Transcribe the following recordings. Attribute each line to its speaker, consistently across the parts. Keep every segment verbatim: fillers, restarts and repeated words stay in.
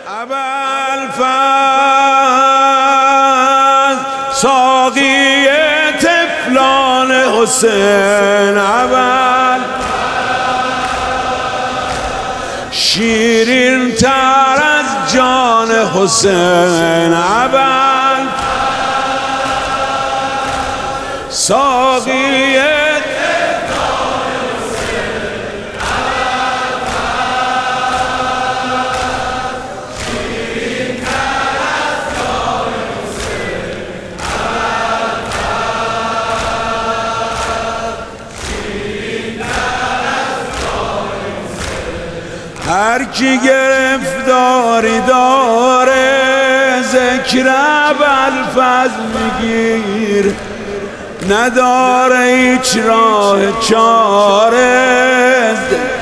Speaker 1: ابوالفضل ساقی طفلان حسین، اول شیرین تر از جان حسین، اول ساقی هر کی گرفتاری داره ذکر ابوالفضل میگیر، نداره هیچ راه چاره.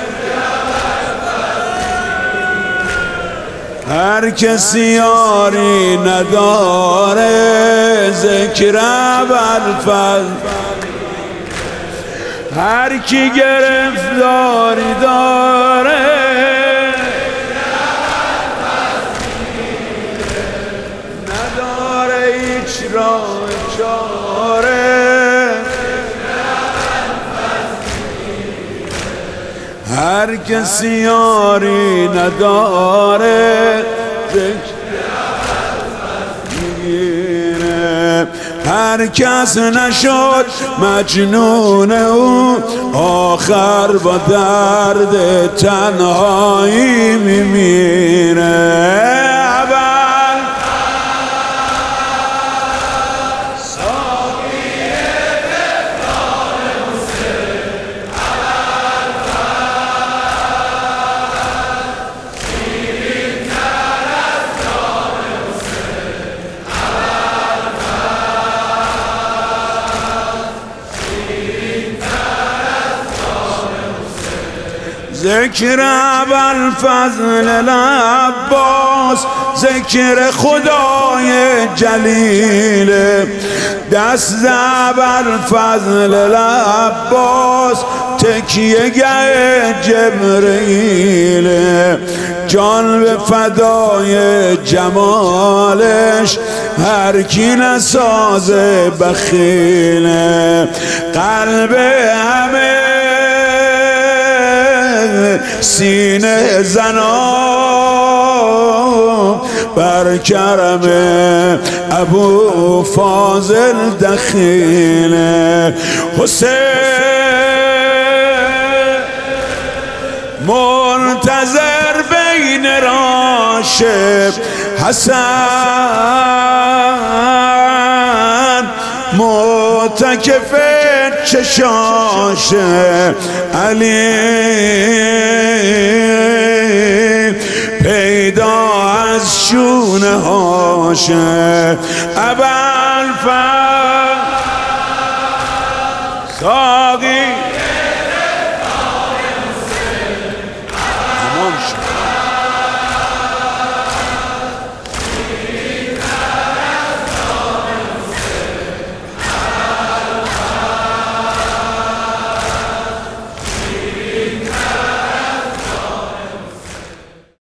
Speaker 1: هر کسی یاری نداره ذکر ابوالفضل، هر کی گرفتاری داره نداره هیچ راه چاره. هر کسی یاری نداره میگیره، هر کس نشد مجنون او آخر با درد تنهایی میمیره. ذکر ابوالفضل العباس، ذکر خدای جلیل، دست ابوالفضل العباس تکیه گه جبرئیل، جان به فدای جمالش هر کی نسازه بخیل. قلب همه سینه زنا بر کرم ابو فاضل دخیل. حسین منتظر بین راشب، حسن متکف چشاش، علی پیدا از شونه هاشه. ابوالفضل ساقی